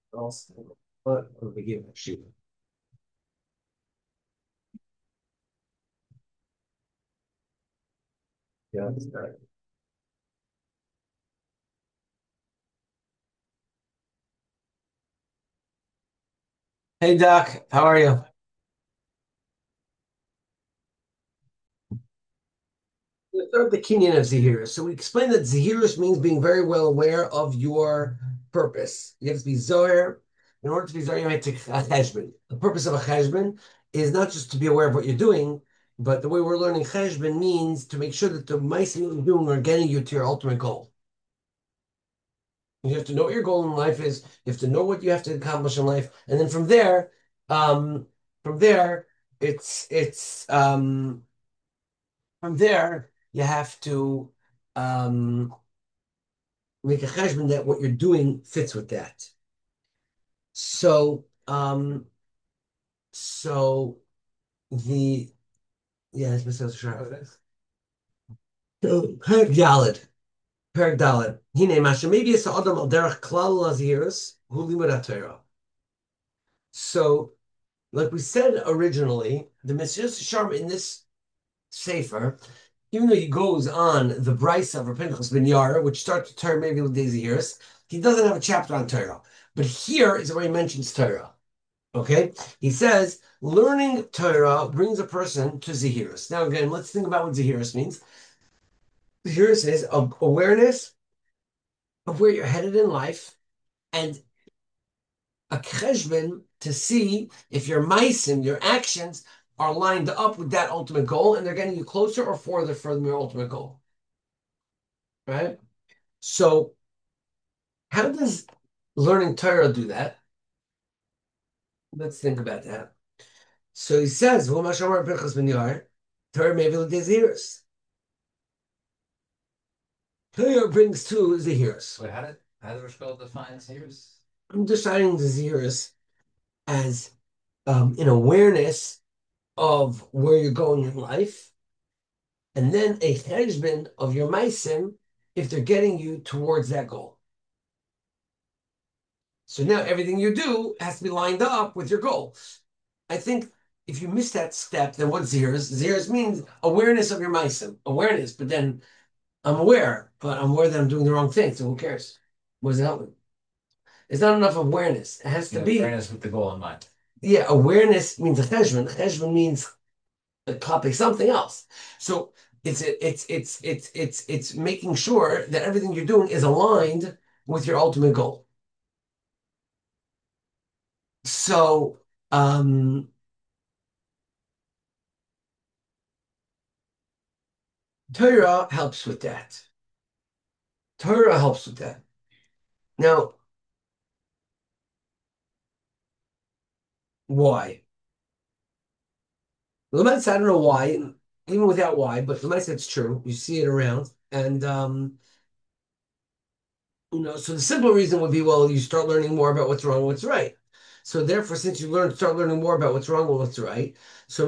Also, what are we giving? Shoot. Yeah, that's right. Hey Doc, how are you? The third, the Kenyan of Zahirus. So we explained that Zahirus means being very well aware of your purpose. You have to be Zohar. In order to be Zohar, you have to take a cheshbon. The purpose of a cheshbon is not just to be aware of what you're doing, but the way we're learning cheshbon means to make sure that the mice you're doing are getting you to your ultimate goal. You have to know what your goal in life is. You have to know what you have to accomplish in life, and then um, from there, it's from there you have to um, make a cheshbon that what you're doing fits with that. So so the yeah, it's Mr. Sure. So Perek Daled, Perek Daled. Hine Masha. Maybe it's Adam al derech klal lazirus hu limud Torah. So like we said originally, the Mesilas Yesharim in this Sefer, even though he goes on the Brisa of Pinchas ben Yair, which starts to Torah maybe with Daisy years, he doesn't have a chapter on Torah. But here is where he mentions Torah. Okay? He says, learning Torah brings a person to Zahirus. Now, again, let's think about what Zahirus means. Zahirus is awareness of where you're headed in life and a cheshbon to see if your meisim, your actions, are lined up with that ultimate goal and they're getting you closer or further from your ultimate goal. Right? So, how does learning Torah do that? Let's think about that. So he says, "Well, Mashamar Pinchas ben Yair, Torah maybe Zehirs. Torah brings two Zehirs. Wait, how did Rochelle define Sears? I'm deciding the Zehirs as an awareness of where you're going in life, and then a cheshbon of your meisim if they're getting you towards that goal. So now everything you do has to be lined up with your goal. I think if you miss that step, then what zeros? Zeros means awareness of your meisim, awareness. But then I'm aware, but I'm aware that I'm doing the wrong thing. So who cares? What does it help me? It's not enough awareness. It has to The be. awareness with the goal in mind. Yeah, awareness means a cheshbon. Cheshbon means a topic, something else. So it's making sure that everything you're doing is aligned with your ultimate goal. So um Torah helps with that. Torah helps with that. Now, why? Lemon I don't know why, even without why, but Lemon it's true. You see it around. And so the simple reason would be, well, you start learning more about what's wrong and what's right. So therefore, since start learning more about what's wrong and what's right, so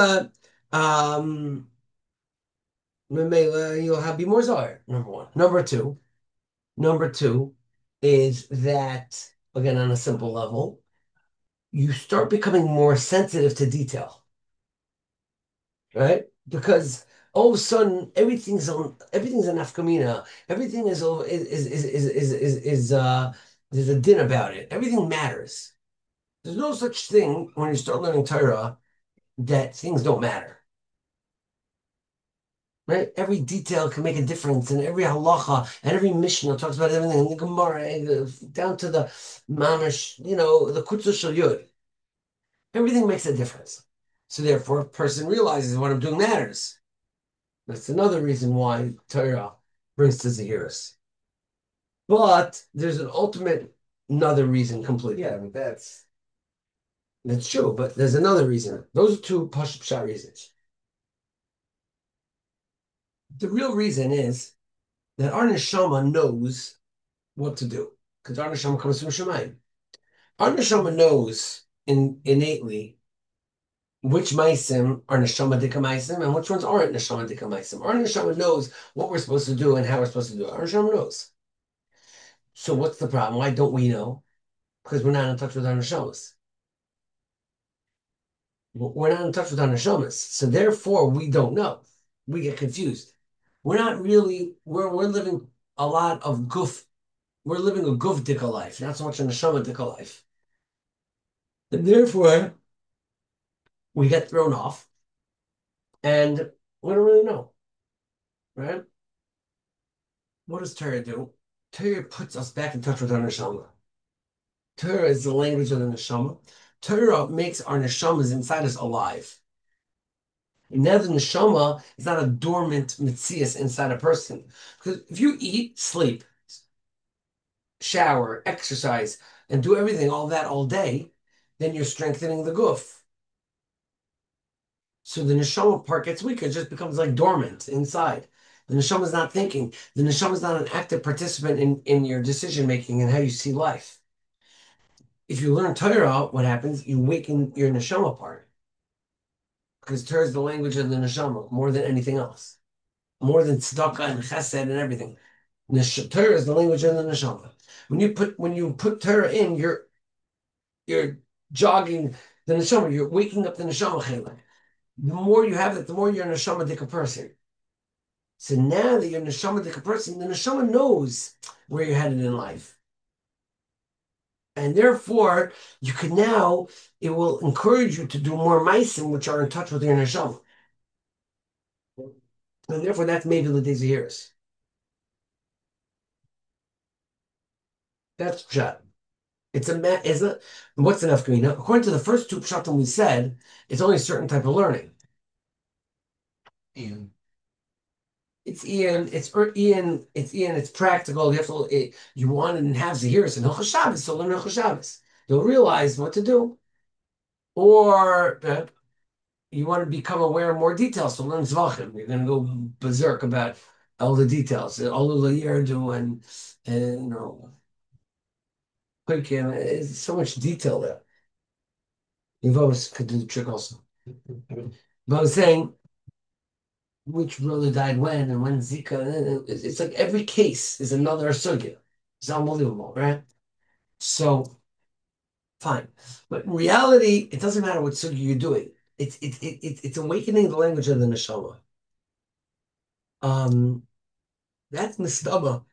um, Mamela, you'll have be more Zohar, number one. Number two is that, again, on a simple level, you start becoming more sensitive to detail, right? Because all of a sudden everything's an nafkamina. Everything is there's a din about it. Everything matters. There's no such thing when you start learning Torah that things don't matter. Right? Every detail can make a difference, and every halacha and every mishnah talks about everything, and the Gemara, down to the mamash, the kutzah shel yud. Everything makes a difference. So therefore, a person realizes what I'm doing matters. That's another reason why Torah brings to Zahiris. But there's an ultimate another reason completely. Yeah, I mean That's true, but there's another reason. Those are two push shot reasons. The real reason is that our neshama knows what to do because our neshama comes from Shemayim. Our neshama knows innately which meisim are neshama dika meisim and which ones aren't neshama dika meisim. Our neshama knows what we're supposed to do and how we're supposed to do it. Our neshama knows. So what's the problem? Why don't we know? because we're not in touch with our neshamas. We're not in touch with our neshamas, so therefore we don't know. We get confused. We're not really. We're living a lot of goof. We're living a goof dika life, not so much a neshama dika life, and therefore we get thrown off, and we don't really know, right? What does Torah do? Torah puts us back in touch with our neshama. Torah is the language of the neshama. Torah makes our neshamas inside us alive. And now the neshama is not a dormant mitzias inside a person. Because if you eat, sleep, shower, exercise, and do everything, all that all day, then you're strengthening the guf. So the neshama part gets weaker. It just becomes like dormant inside. The neshama is not thinking. The neshama is not an active participant in your decision making and how you see life. If you learn Torah, what happens? You waken your neshama part. Because Torah is the language of the neshama more than anything else. More than tzedakah and chesed and everything. Torah is the language of the neshama. When you put Torah in, you're jogging the neshama. You're waking up the neshama chelik. The more you have it, the more you're a neshama dika person. So now that you're a neshama dika person, the neshama knows where you're headed in life. And therefore, you can now, it will encourage you to do more meisim, which are in touch with your neshama. And therefore, that's maybe the days of years. That's pshat. It's not, what's enough Kamina? According to the first two pshatim we said, it's only a certain type of learning. Ian. It's practical. You have to, you want to have Zahiris and Hilchos Shabbos, so learn Hilchos Shabbos. You'll realize what to do. Or you want to become aware of more details, so learn Zvachim. You're going to go berserk about all the details, all the Yerdu and quick, and it's so much detail there. You've always could do the trick also. But I was saying, which brother died when and when Zika. It's like every case is another sugya. It's unbelievable, right? So fine, but in reality, it doesn't matter what sugya you're doing. It's awakening the language of the neshama. Um, that's nistama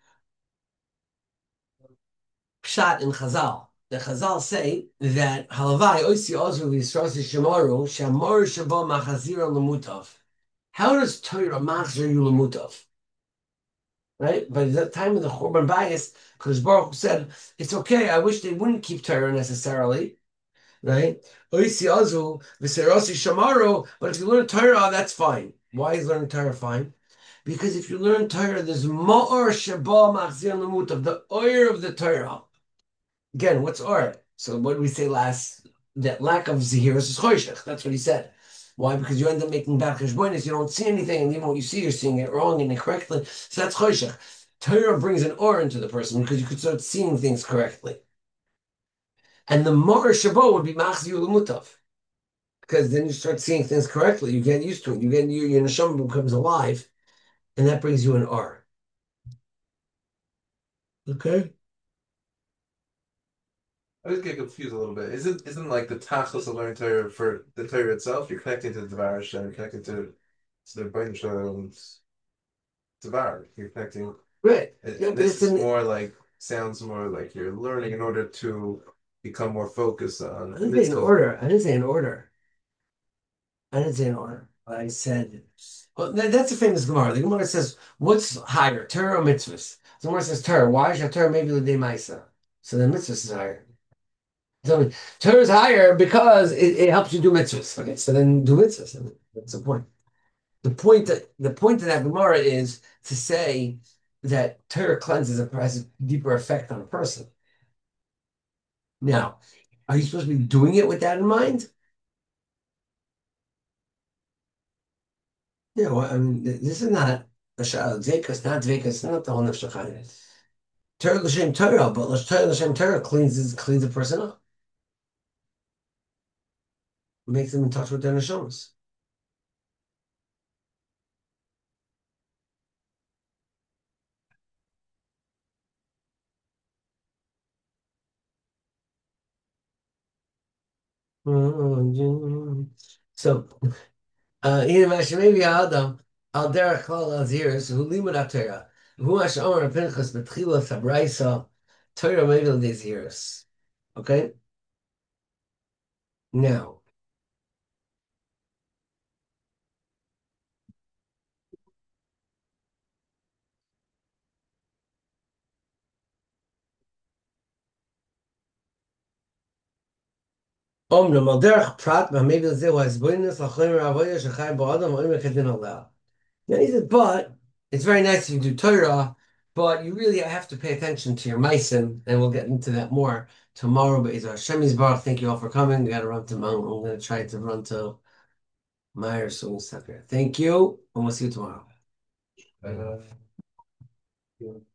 pshat in Chazal. The Chazal say that halavai oisi ozru v'yisrasi shemaru shamar shabo machazira lemutav. How does Torah machzir you lemutav? Right? By the time of the Churban Bayis, because Baruch said, it's okay, I wish they wouldn't keep Torah necessarily, right? Oisi azu, v'serosi shamaru, but if you learn Torah, that's fine. Why is learning Torah fine? Because if you learn Torah, there's ma'or sheba machzir lemutav, the oil of the Torah. Again, what's or? So what did we say last? That lack of zihirus is choshech. That's what he said. Why? Because you end up making bad cheshbonis. You don't see anything, and even what you see, you're seeing it wrong and incorrectly. So that's choshech. Torah brings an or into the person because you could start seeing things correctly. And the mar shabo would be machzi u'lemutav. Because then you start seeing things correctly. You get used to it. Your neshama becomes alive, and that brings you an R. Okay. I just get confused a little bit. Isn't like the tachlis of learning Torah for the Torah itself? You're connecting to the Devar Hashem, you're connecting to the Bain Shalom's Devar. You're connecting. Right. Yeah, but This is more like sounds more like you're learning in order to become more focused on I didn't say an mitzvah. order. I didn't say an order. I didn't say an order. I said, well, that's a famous Gemara. The Gemara says, what's higher, Torah or mitzvahs? The Gemara says Torah. Why is your Torah maybe the day Maisa? So then mitzvahs is higher. So Torah is higher because it helps you do mitzvahs. Okay, so then do mitzvahs. I mean, that's the point. The point of that Gemara is to say that Torah cleanses has a deeper effect on a person. Now, are you supposed to be doing it with that in mind? Yeah, well, I mean, this is not a Dvekas, not Dvekas, not the whole Nefesh Chaim. Torah l'shem Torah, but Torah l'shem Torah cleans the person up, makes them in touch with their neshamas. So, in Mashimevi Adam, Al Derech Klal Aziris, who limud Torah, who Mash Omer Pinchas Betchila Sabraisa, Torah Mevil Deziris. Okay, now. Omnum al derech prat maybe ze was bonus lachomer avoya shechai ba'adam oimer kedin aleh. Then he said, but it's very nice if you do Torah, but you really have to pay attention to your meisim, and we'll get into that more tomorrow. But Hashem Yisbarach, thank you all for coming. We got to run to Mount. I'm going to try to run to Meyer, so we'll stop here. Thank you, and we'll see you tomorrow. Uh,